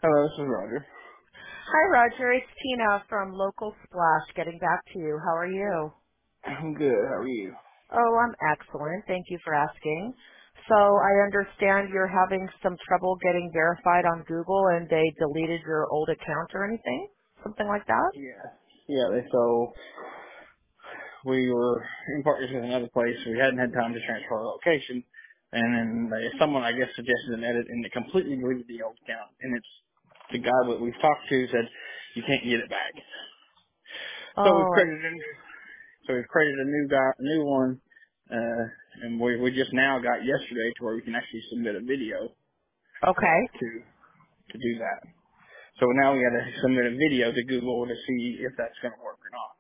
Hello, this is Roger. Hi, Roger. It's Tina from Local Splash getting back to you. How are you? I'm good. How are you? Oh, I'm excellent. Thank you for asking. So I understand you're having some trouble getting verified on Google and they deleted your old account or anything? Something like that? Yeah. Yeah, so we were in partnership with another place. We hadn't had time to transfer our location. And then someone, I guess, suggested an edit, and it completely deleted the old account. And it's the guy that we've talked to said, you can't get it back. So we've Oh, created a new one, and we just now got yesterday to where we can actually submit a video okay. to do that. So now we got to submit a video to Google to see if that's going to work or not.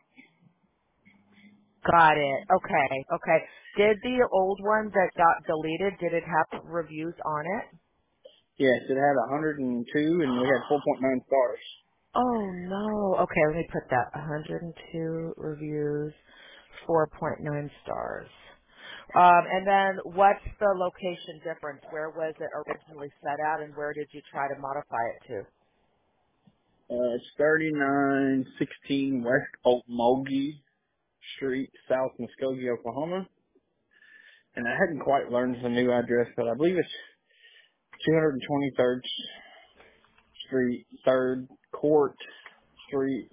Got it. Okay. Okay. Did the old one that got deleted, did it have reviews on it? Yes, it had 102 and we had 4.9 stars. Oh no. Okay, let me put that. 102 reviews, 4.9 stars. And then what's the location difference? Where was it originally set at and where did you try to modify it to? It's 3916 West Okmulgee Street, South Muskogee, Oklahoma. And I hadn't quite learned the new address, but I believe it's 223rd Street, 3rd Court Street,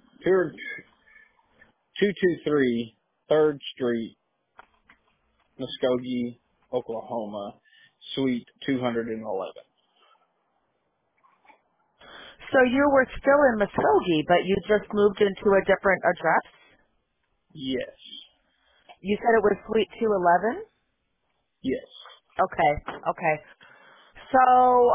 223 3rd Street, Muskogee, Oklahoma, Suite 211. So you were still in Muskogee, but you just moved into a different address? Yes. You said it was Suite 211? Yes. Okay, okay. So,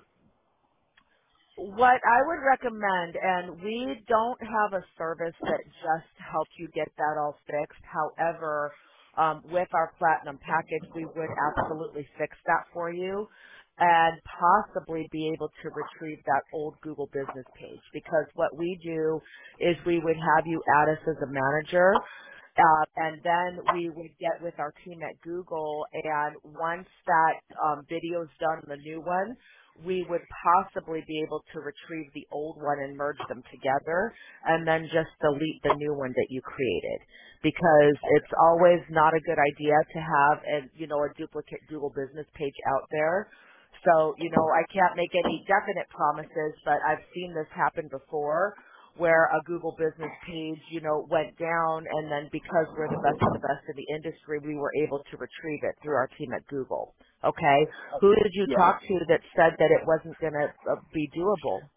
what I would recommend, and we don't have a service that just helps you get that all fixed. However, with our platinum package, we would absolutely fix that for you and possibly be able to retrieve that old Google business page because what we do is we would have you add us as a manager and then we would get with our team at Google and once that video is done, the new one, we would possibly be able to retrieve the old one and merge them together and then just delete the new one that you created because it's always not a good idea to have a duplicate Google business page out there. So, I can't make any definite promises, but I've seen this happen before where a Google business page, went down and then because we're the best of the best in the industry, we were able to retrieve it through our team at Google. Okay. Who did you Yeah. talk to that said that it wasn't going to be doable?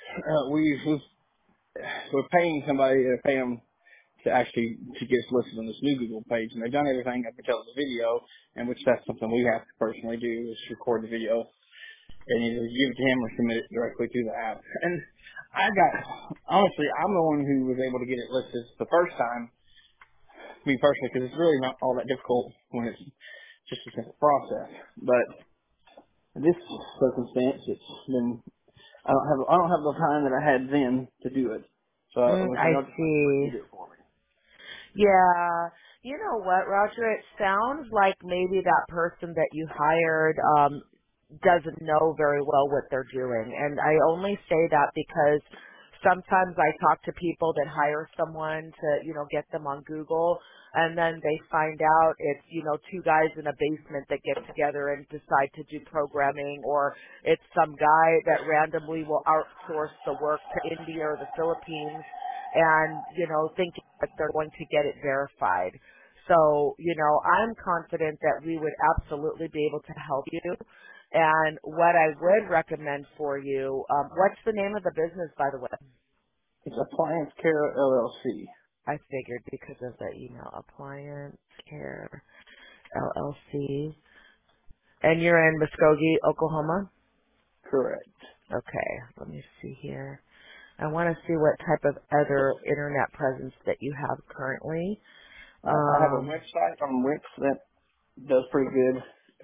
We're paying somebody to pay them to actually to get us listed on this new Google page, and they've done everything up until the video, and which that's something we have to personally do is record the video and either give it to him or submit it directly to the app. And honestly, I'm the one who was able to get it listed the first time, me personally, because it's really not all that difficult when it's just a simple process. But in this circumstance, it's been I don't have the time that I had then to do it. So I was like, I I'll just let see. you do it for me. Yeah. You know what, Roger? It sounds like maybe that person that you hired doesn't know very well what they're doing. And I only say that because sometimes I talk to people that hire someone to, get them on Google and then they find out it's, two guys in a basement that get together and decide to do programming or it's some guy that randomly will outsource the work to India or the Philippines and, thinking that they're going to get it verified. So, I'm confident that we would absolutely be able to help you. And what I would recommend for you, what's the name of the business, by the way? It's Appliance Care LLC. I figured because of the email, Appliance Care LLC. And you're in Muskogee, Oklahoma? Correct. Okay, let me see here. I want to see what type of other internet presence that you have currently. I have a website on Wix that does pretty good.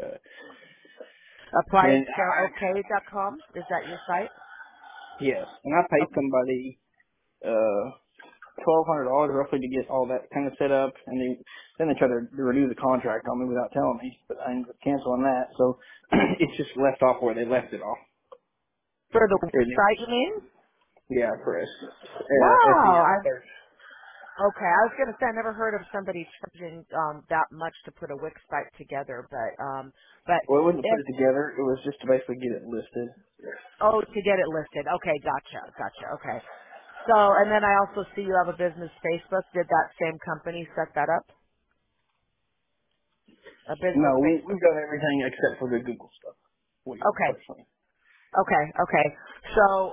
And ApplianceCareOK.com, is that your site? yes, and I paid Okay. somebody $1,200 roughly to get all that kind of set up, and then they tried to renew the contract on me without telling me, but I ended up canceling that. So it's just left off where they left it off. For the And it, website, you mean? yeah, for Wow. SEO search. Okay, I was gonna say I never heard of somebody charging that much to put a Wix site together, but Well, it wasn't put if it together. It was just to basically get it listed. oh to get it listed. Okay, gotcha. Okay. So and then I also see you have a business Facebook. Did that same company set that up? A business No, Facebook. we've done everything except for the Google stuff. We have Okay. personally. Okay. So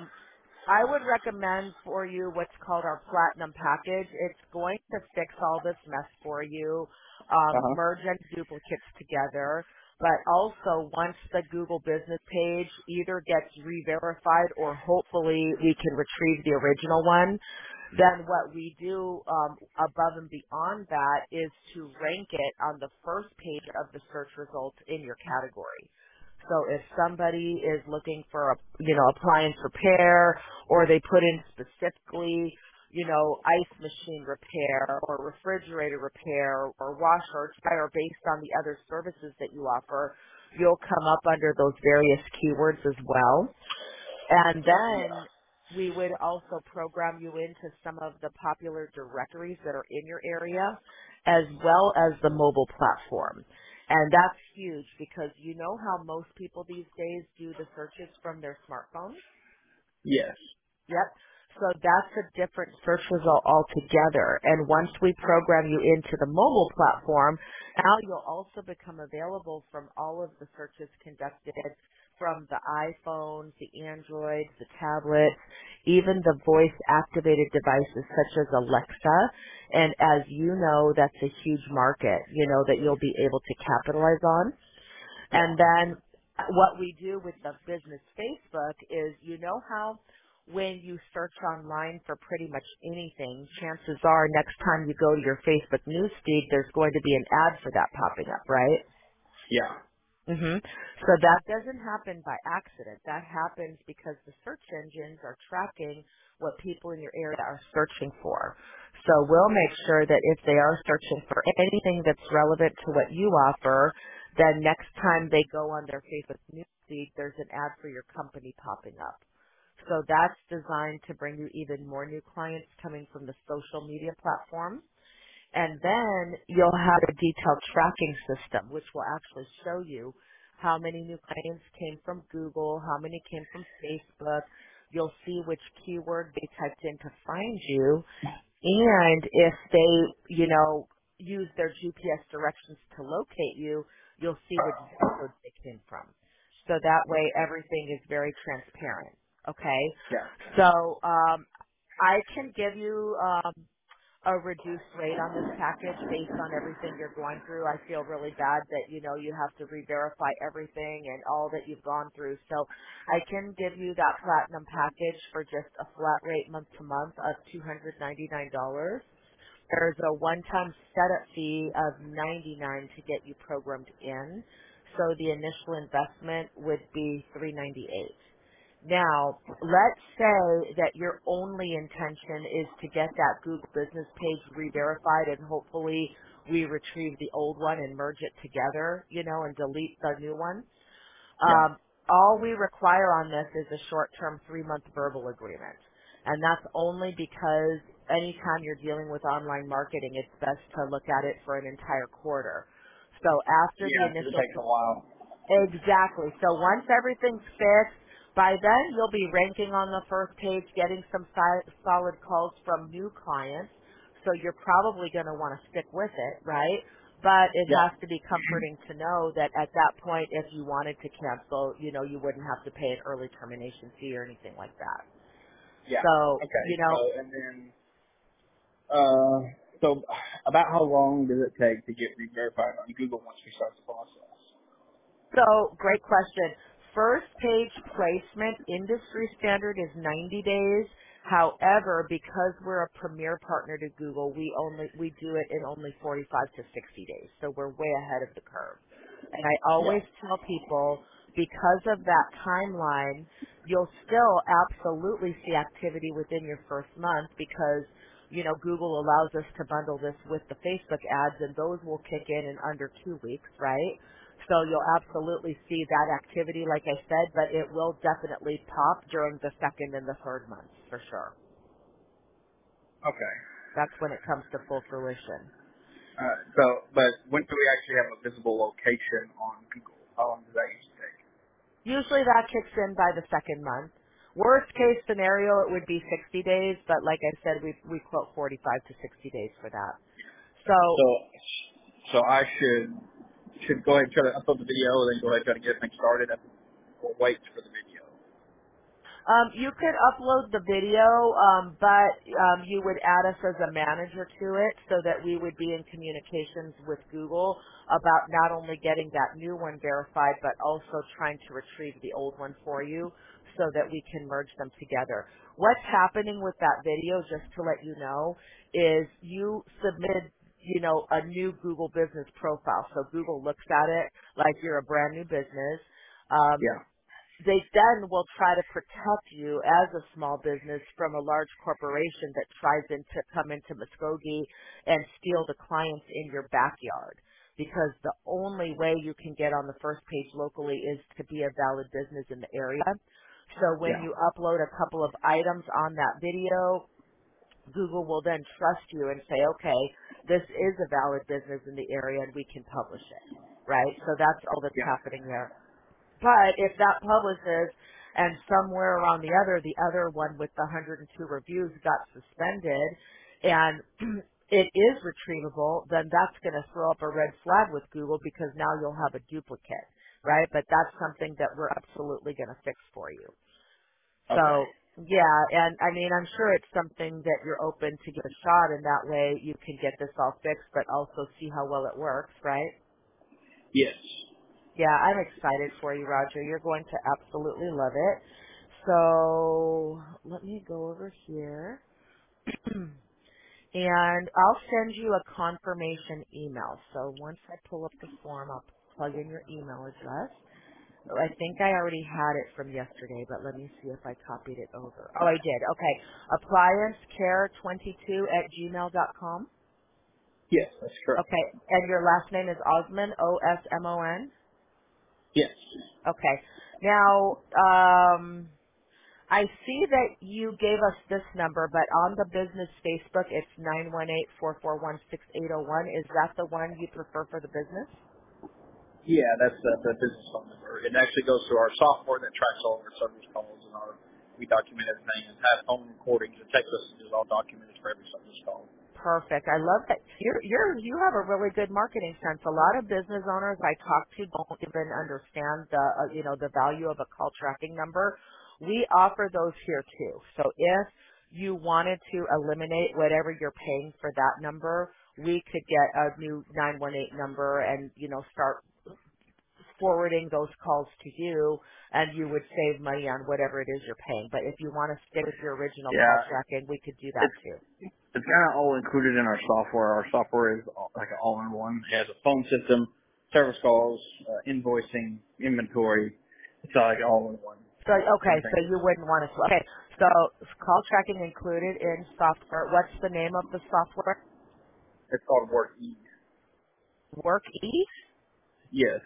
I would recommend for you what's called our platinum package. It's going to fix all this mess for you, Uh huh. merge any duplicates together, but also once the Google business page either gets re-verified or hopefully we can retrieve the original one, then what we do above and beyond that is to rank it on the first page of the search results in your category. So if somebody is looking for a, appliance repair, or they put in specifically, ice machine repair or refrigerator repair or washer or dryer based on the other services that you offer, you'll come up under those various keywords as well. And Yeah. then we would also program you into some of the popular directories that are in your area, as well as the mobile platform. And that's huge because you know how most people these days do the searches from their smartphones? Yes. Yep. So that's a different search result altogether. And once we program you into the mobile platform, now you'll also become available from all of the searches conducted from the iPhones, the Androids, the tablets, even the voice activated devices such as Alexa. And as you know, that's a huge market, that you'll be able to capitalize on. Yeah. And then what we do with the business Facebook is, how when you search online for pretty much anything, chances are next time you go to your Facebook news feed, there's going to be an ad for that popping up, right? Yeah. So that doesn't happen by accident. That happens because the search engines are tracking what people in your area are searching for. So we'll make sure that if they are searching for anything that's relevant to what you offer, then next time they go on their Facebook newsfeed, there's an ad for your company popping up. So that's designed to bring you even more new clients coming from the social media platforms. And then you'll have a detailed tracking system, which will actually show you how many new clients came from Google, how many came from Facebook. You'll see which keyword they typed in to find you. And if they, use their GPS directions to locate you, you'll see which zip code they came from. So that way everything is very transparent. Okay? Yeah. So, I can give you, a reduced rate on this package based on everything you're going through. I feel really bad that you have to re-verify everything and all that you've gone through. So I can give you that platinum package for just a flat rate month to month of $299. There's a one-time setup fee of $99 to get you programmed in. So the initial investment would be $398. Now, let's say that your only intention is to get that Google business page re-verified and hopefully we retrieve the old one and merge it together, and delete the new one. Yeah. All we require on this is a short-term 3-month verbal agreement. And that's only because anytime you're dealing with online marketing, it's best to look at it for an entire quarter. So after the Yeah, because it initial takes a while. Exactly. So once everything's fixed, by then you'll be ranking on the first page, getting some solid calls from new clients. So you're probably going to want to stick with it, right? But it Yeah. has to be comforting to know that at that point, if you wanted to cancel, you wouldn't have to pay an early termination fee or anything like that. Yeah. So, Okay. So and then so about how long does it take to get re-verified on Google once we start the process? So, great question. First page placement industry standard is 90 days. However, because we're a premier partner to Google, we do it in only 45 to 60 days. So we're way ahead of the curve. And I Yeah. always tell people because of that timeline, you'll still absolutely see activity within your first month because Google allows us to bundle this with the Facebook ads and those will kick in under 2 weeks, right? So you'll absolutely see that activity, like I said, but it will definitely pop during the second and the third months for sure. Okay. That's when it comes to full fruition. But when do we actually have a visible location on Google? How long does that usually take? Usually that kicks in by the second month. Worst case scenario, it would be 60 days, but like I said, we quote 45 to 60 days for that. So So, so I should go ahead and try to upload the video, then go ahead and try to get everything started, or wait for the video. You could upload the video, but you would add us as a manager to it so that we would be in communications with Google about not only getting that new one verified, but also trying to retrieve the old one for you so that we can merge them together. What's happening with that video, just to let you know, is you submitted a new Google business profile. So Google looks at it like you're a brand new business. Um, Yeah. they then will try to protect you as a small business from a large corporation that tries to come into Muskogee and steal the clients in your backyard. Because the only way you can get on the first page locally is to be a valid business in the area. So when Yeah. you upload a couple of items on that video, Google will then trust you and say, okay, this is a valid business in the area and we can publish it. Right? So that's all that's Yeah. happening there. But if that publishes and somewhere around the other one with the 102 reviews got suspended and it is retrievable, then that's going to throw up a red flag with Google because now you'll have a duplicate, right? But that's something that we're absolutely going to fix for you. Okay. So, yeah, and I mean, I'm sure it's something that you're open to give a shot and that way you can get this all fixed but also see how well it works, right? Yes. Yeah, I'm excited for you, Roger. You're going to absolutely love it. So let me go over here. And I'll send you a confirmation email. So once I pull up the form, I'll plug in your email address. Oh, I think I already had it from yesterday, but let me see if I copied it over. Oh, I did. Okay. Appliancecare22 at gmail.com. Yes, that's correct. Okay. And your last name is Osmond, Osmon? Yes. Okay. Now, I see that you gave us this number, but on the business Facebook, it's 918-441-6801. Is that the one you prefer for the business? Yeah, that's the business phone number. It actually goes to our software that tracks all of our service calls and we document everything and have phone recordings and text messages all documented for every service call. Perfect. I love that. You have a really good marketing sense. A lot of business owners I talk to don't even understand the value of a call tracking number. We offer those here too. So if you wanted to eliminate whatever you're paying for that number, we could get a new 918 number and, start forwarding those calls to you and you would save money on whatever it is you're paying. But if you want to stick with your original call Yeah, tracking, we could do that it's too. it's kind of all included in our software. Our software is like an all-in-one. It has a phone system, service calls, invoicing, inventory. It's like all-in-one. So okay, Everything so is. you wouldn't want to. Okay, so call tracking included in software. What's the name of the software? It's called Work Ease. Work E. Yes,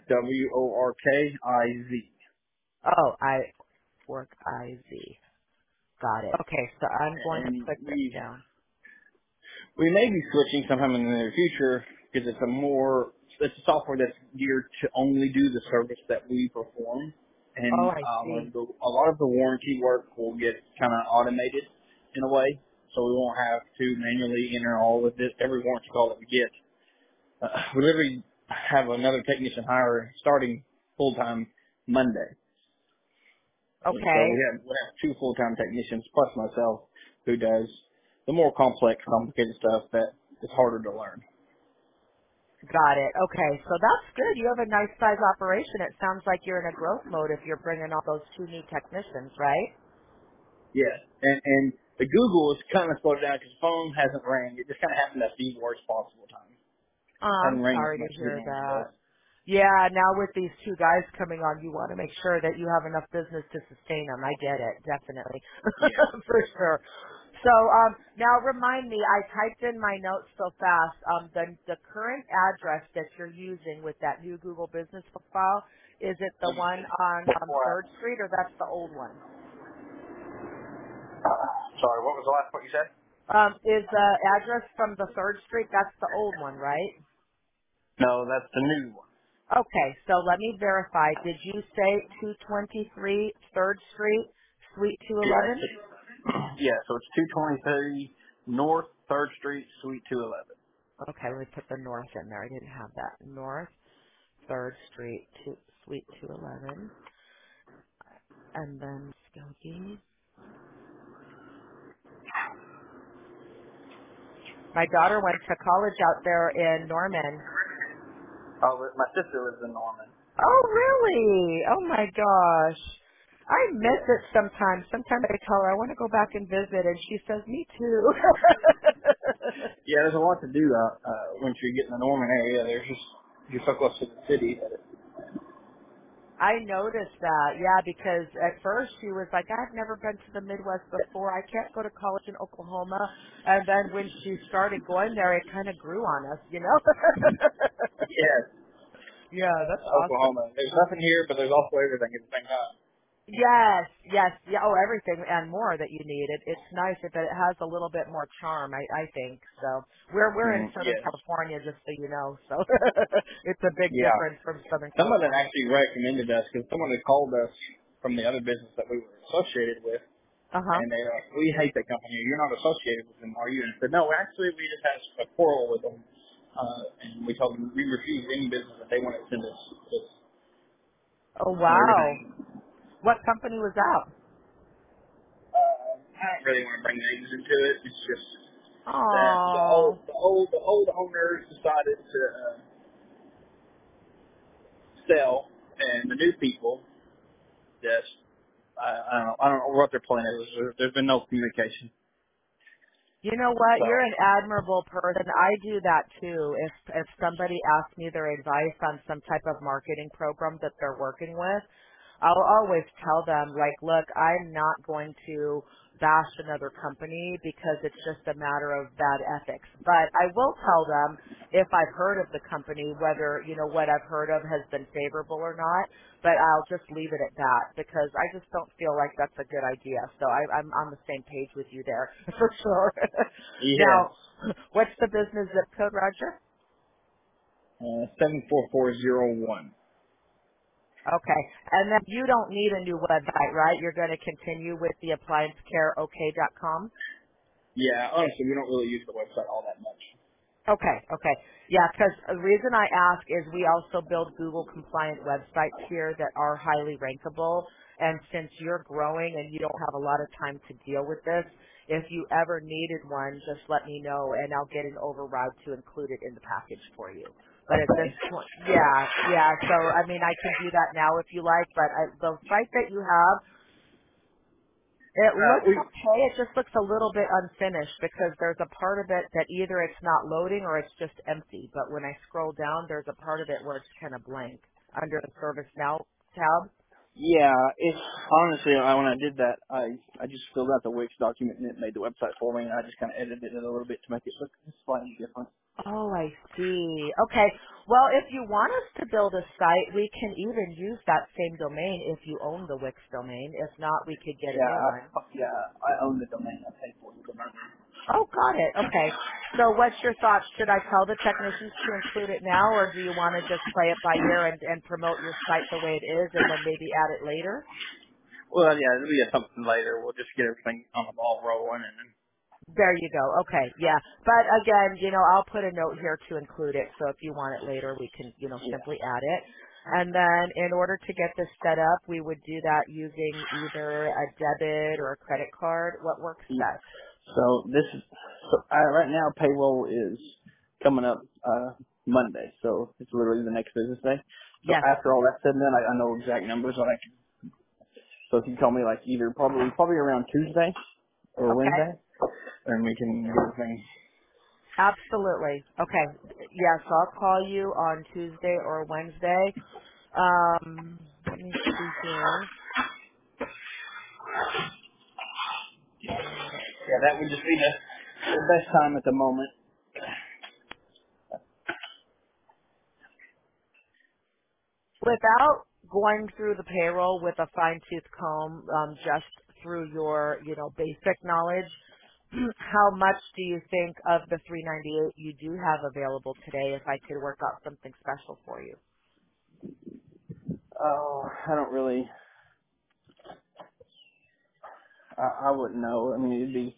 WORKIZ. Oh, I Work IZ. Got it. Okay, so I'm going to And put this down. we may be switching sometime in the near future because it's a software that's geared to only do the service that we perform, Oh, and I see. a lot of the warranty work will get kind of automated in a way, so we won't have to manually enter all of this every warranty call that we get. We literally have another technician hire starting full time Monday. And so Okay, we have two full time technicians plus myself who does the more complex, complicated stuff that is harder to learn. got it. Okay, so that's good. You have a nice size operation. It sounds like you're in a growth mode if you're bringing all those two new technicians, right? Yeah, and the Google is kind of slowed down because the phone hasn't rang. It just kind of happened at the worst possible time. Oh, I'm Hasn't rang as sorry to much as it hear normally that. does. Yeah, now with these two guys coming on, you want to make sure that you have enough business to sustain them. I get it, definitely, Yeah. for sure. So now remind me, I typed in my notes so fast. The current address that you're using with that new Google Business Profile, is it the one on Before Third Street, or that's the old one? sorry, what was the last part you said? Is the address from the Third Street? That's the old one, right? No, that's the new one. Okay, so let me verify. Did you say 223 Third Street, Suite Yeah, 211? yeah, so it's 223 North 3rd Street, Suite 211. Okay, let me put the north in there. I didn't have that. North 3rd Street, Suite 211. And then Skokie. My daughter went to college out there in Norman. Oh, but my sister lives in Norman. Oh, really? Oh my gosh. I miss it sometimes. Sometimes I tell her I want to go back and visit, and she says, me too. Yeah, there's a lot to do once you get in the Norman area. There's just, you're so close to the city. I noticed that, yeah, because at first she was like, I've never been to the Midwest before. I can't go to college in Oklahoma. And then when she started going there, it kind of grew on us, you know? Yes, Yeah, that's awesome. Oklahoma. There's nothing here, but there's also everything at the same time. Yes, yes, yeah. Oh, everything and more that you need. It's nice if it has a little bit more charm. I think so. We're in Southern Yes. California, just so you know. So it's a big Yeah. difference from Southern Someone that California. actually recommended us, because someone had called us from the other business that we were associated with, Uh huh. and they were like, we hate that company. You're not associated with them, are you? And I said, no, actually, we just had a quarrel with them. And we told them we refused any business that they wanted to send us Oh and wow. everything. What company was that? I don't really want to bring names into it. It's just that Oh. the old owners decided to sell, and the new people just I don't know what their plan is. There's been no communication. You know what? So You're an admirable person. I do that too. If somebody asks me their advice on some type of marketing program that they're working with, I'll always tell them, like, look, I'm not going to bash another company because it's just a matter of bad ethics. But I will tell them if I've heard of the company, whether, you know, what I've heard of has been favorable or not. But I'll just leave it at that because I just don't feel like that's a good idea. So I'm on the same page with you there for sure. yes, Now, what's the business zip code, Roger? 74401. Okay. And then you don't need a new website, right? You're going to continue with the appliancecareok.com? Yeah, honestly, we don't really use the website all that much. Okay, okay. Yeah, because the reason I ask is we also build Google compliant websites here that are highly rankable. And since you're growing and you don't have a lot of time to deal with this, if you ever needed one, just let me know and I'll get an override to include it in the package for you. But at this Okay. point, yeah, yeah. So I mean, I can do that now if you like. But the site that you have, it looks We okay. It just looks a little bit unfinished because there's a part of it that either it's not loading or it's just empty. But when I scroll down, there's a part of it where it's kind of blank under the Service Now tab. Yeah, it's honestly when I did that, I just filled out the Wix document and it made the website for me, and I just kind of edited it a little bit to make it look slightly different. Oh, I see. Okay. Well, if you want us to build a site, we can even use that same domain if you own the Wix domain. If not, we could get a new one. Yeah, I own the domain. I paid for the domain. Oh, got it. Okay. So what's your thoughts? Should I tell the technicians to include it now, or do you want to just play it by ear and promote your site the way it is and then maybe add it later? Well, yeah, it'll be something later. We'll just get everything on the ball rolling, and then There you go. Okay. Yeah. But again, I'll put a note here to include it. So if you want it later, we can, yeah. simply add it. And then in order to get this set up, we would do that using either a debit or a credit card. What works Yeah. best? So this is right now payroll is coming up Monday, so it's literally the next business day. So Yes. after all that's said and done, I know exact numbers. So if you call me like either probably around Tuesday or Okay. Wednesday, then we can get everything. Absolutely. Okay. Yes, I'll call you on Tuesday or Wednesday. Let me see here. Yeah, that would just be the best time at the moment. Without going through the payroll with a fine tooth comb, just through your, basic knowledge, how much do you think of the 398 you do have available today if I could work out something special for you? Oh, I don't really. I wouldn't know. I mean, it'd be.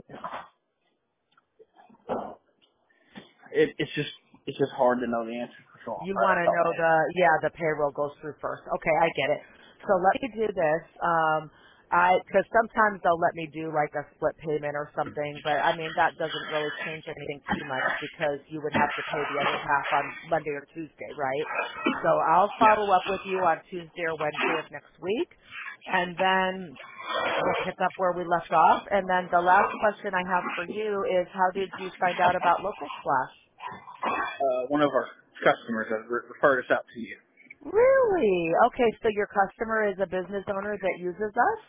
It's just hard to know the answer for sure You right want off to the top of know my head. the payroll goes through first. Okay, I get it. So let me do this. Cause sometimes they'll let me do like a split payment or something, but I mean, that doesn't really change anything too much because you would have to pay the other half on Monday or Tuesday, right? So I'll Yeah. follow up with you on Tuesday or Wednesday of next week, and then we'll pick up where we left off. And then the last question I have for you is, how did you find out about Local Splash? One of our customers has referred us out to you. Really? Okay, so your customer is a business owner that uses us?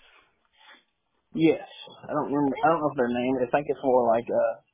Yes. I don't remember. I don't know if their name. I think it's more like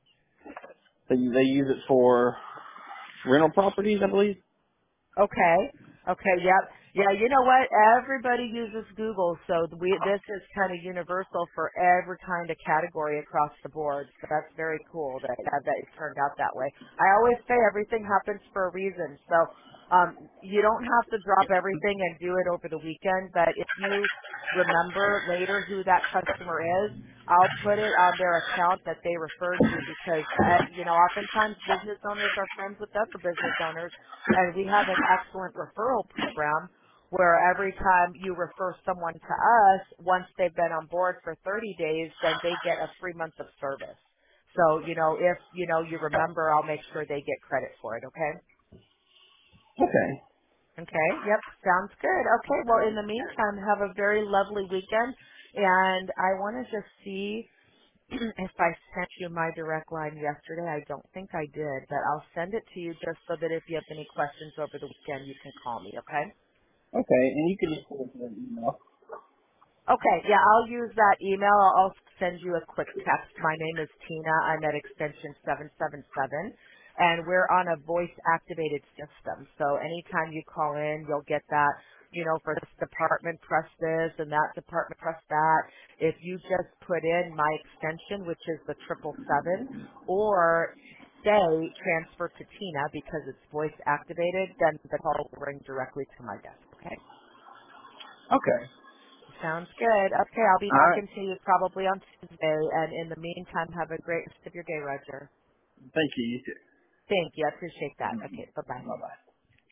they use it for rental properties, I believe. Okay. Okay, yep. Yeah, you know what? Everybody uses Google, so this is kind of universal for every kind of category across the board. So that's very cool that it turned out that way. I always say everything happens for a reason. So you don't have to drop everything and do it over the weekend, but if you remember later who that customer is, I'll put it on their account that they referred you because, oftentimes business owners are friends with other business owners, and we have an excellent referral program where every time you refer someone to us, once they've been on board for 30 days, then they get a free month of service. So, if, you remember, I'll make sure they get credit for it, okay? Okay. Okay, yep, sounds good. Okay, well, in the meantime, have a very lovely weekend, and I want to just see if I sent you my direct line yesterday. I don't think I did, but I'll send it to you just so that if you have any questions over the weekend, you can call me, okay? Okay, and you can just put it in an email. Okay, yeah, I'll use that email. I'll also send you a quick text. My name is Tina. I'm at extension 777, and we're on a voice-activated system. So anytime you call in, you'll get that, for this department, press this, and that department, press that. If you just put in my extension, which is the 777, or say transfer to Tina because it's voice-activated, then the call will ring directly to my desk, okay? Okay. Sounds good. Okay, I'll be All right. talking to you probably on Tuesday, and in the meantime, have a great rest of your day, Roger. Thank you. You too. Thank you. I appreciate that. Okay, bye-bye. Bye bye.